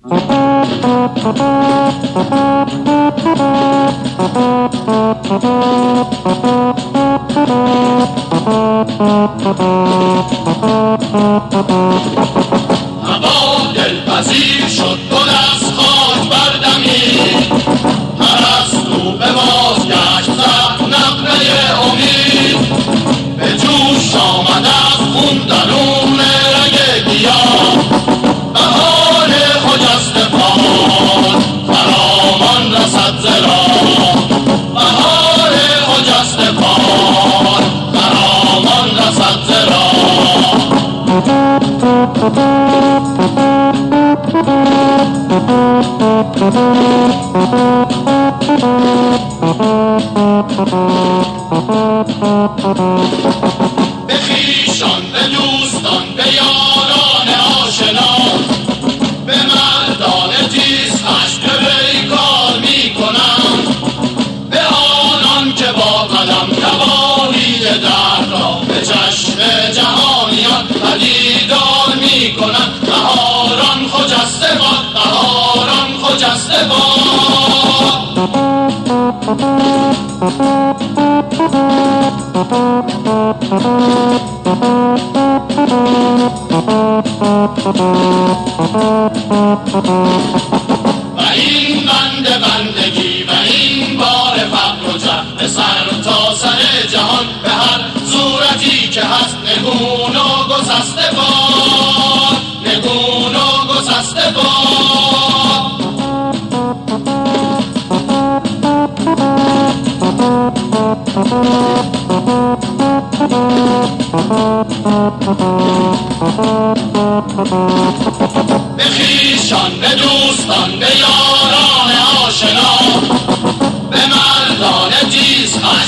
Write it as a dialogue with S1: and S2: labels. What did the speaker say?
S1: هوا دلپذیر شد گل از خاک بردمید، پرستو به بازگشت زد نغمه امید، به جوش آمد از خون درون رگ گیاه، بهار خجسته باد خرامان رسد ز راه، بهار خجسته باد خرامان رسد ز راه. به خویشان، به دوستان، به یاران آشنا، به مردان تیز خشم پیکار می کنند، به آنان که با قدم نواحی درد را به چشم جهانیان پدیدار می کنند. بهاران خجسته باد، بهاران خجسته باد. و این بندگی و این بار فقر و جهل سر تا سر جهان، به هر صورتی که هست نگون و گسسته باد، نگون و گسسته باد. به خویشان، به دوستان، به یاران آشنا، به مردان تیز خشم